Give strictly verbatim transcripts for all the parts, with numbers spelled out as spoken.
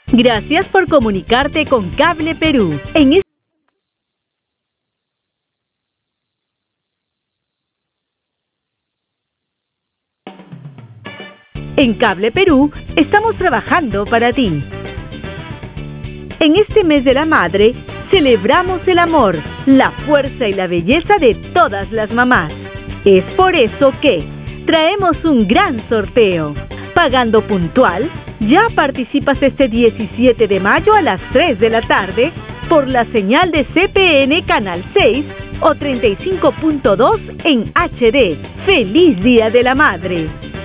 Gracias por comunicarte con Cable Perú. En este En Cable Perú estamos trabajando para ti. En este mes de la madre, celebramos el amor, la fuerza y la belleza de todas las mamás. Es por eso que traemos un gran sorteo. Pagando puntual, ya participas este diecisiete de mayo a las tres de la tarde por la señal de C P N Canal seis o treinta y cinco punto dos en H D. ¡Feliz Día de la Madre!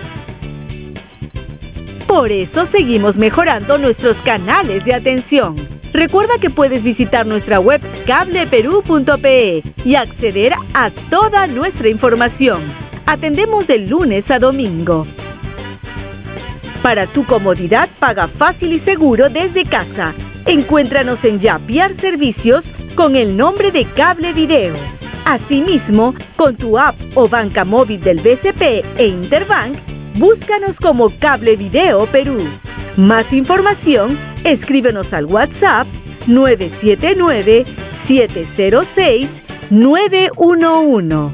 Por eso seguimos mejorando nuestros canales de atención. Recuerda que puedes visitar nuestra web cable perú punto pe y acceder a toda nuestra información. Atendemos de lunes a domingo. Para tu comodidad, paga fácil y seguro desde casa. Encuéntranos en Yapiar Servicios con el nombre de Cable Video. Asimismo, con tu app o banca móvil del B C P e Interbank, búscanos como Cable Video Perú. Más información, escríbenos al WhatsApp nueve siete nueve, siete cero seis, nueve uno uno.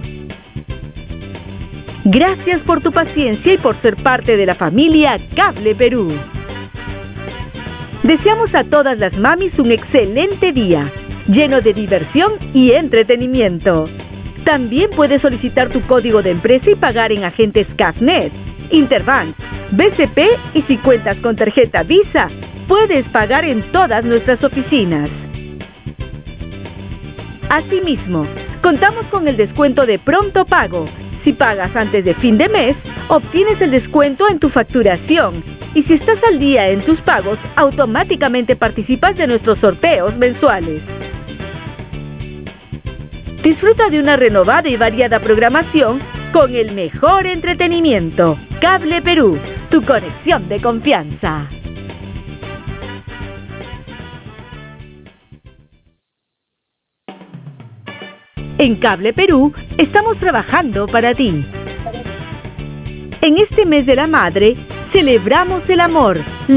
Gracias por tu paciencia y por ser parte de la familia Cable Perú. Deseamos a todas las mamis un excelente día, lleno de diversión y entretenimiento. También puedes solicitar tu código de empresa y pagar en agentes Cafnet, Interbank, B C P y si cuentas con tarjeta Visa, puedes pagar en todas nuestras oficinas. Asimismo, contamos con el descuento de pronto pago. Si pagas antes de fin de mes, obtienes el descuento en tu facturación. Y si estás al día en tus pagos, automáticamente participas de nuestros sorteos mensuales. Disfruta de una renovada y variada programación con el mejor entretenimiento. Cable Perú, tu conexión de confianza. En Cable Perú estamos trabajando para ti. En este mes de la madre, celebramos el amor,